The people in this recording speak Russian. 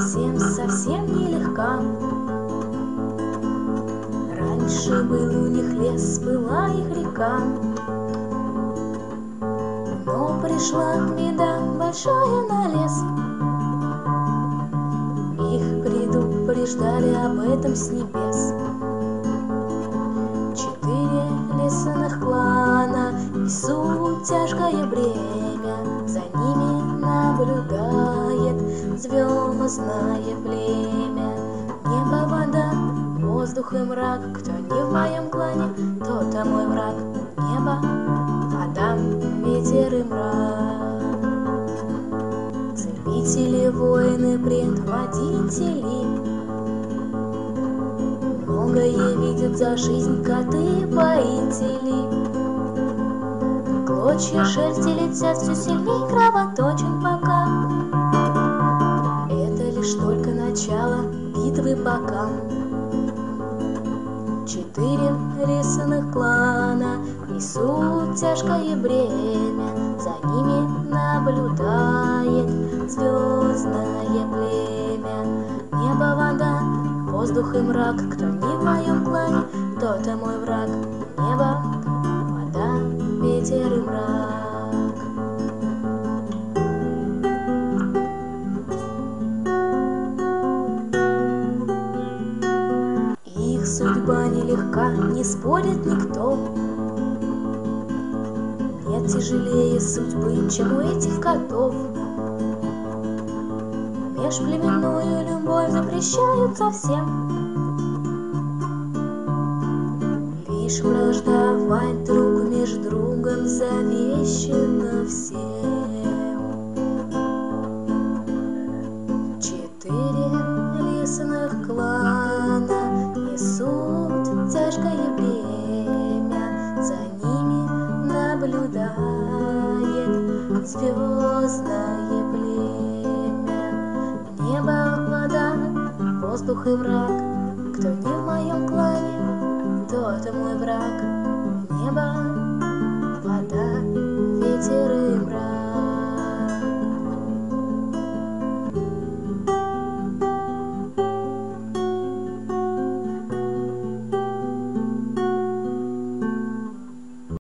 совсем нелегка. Раньше был у них лес, была их река, но пришла беда большая на лес. Их предупреждали об этом с небес. 4 лесных клана несут тяжкое бремя, за ними наблюдает звездное племя. Небо, вода, воздух и мрак, кто не в моем клане, тот мой враг. Небо, вода, ветер и мрак. Целители, воины, предводители, многое видят за жизнь коты-поители. Клочья шерсти летят все сильней, кровоточен пока. Это лишь только начало битвы пока. 4 лесных клана несут тяжкое бремя, за ними наблюдает звездное племя. Небо, вода, воздух и мрак, кто не в моем клане, тот мой враг. Небо, вода, ветер и мрак. Их судьба нелегка, не спорит никто. Нет тяжелее судьбы, чем у этих котов. Межплеменную любовь запрещают совсем, лишь враждовать друг между другом завещено всем. 4 лесных клана несут тяжкое бремя, за ними наблюдает звездное племя. Небо, вода, воздух и мрак,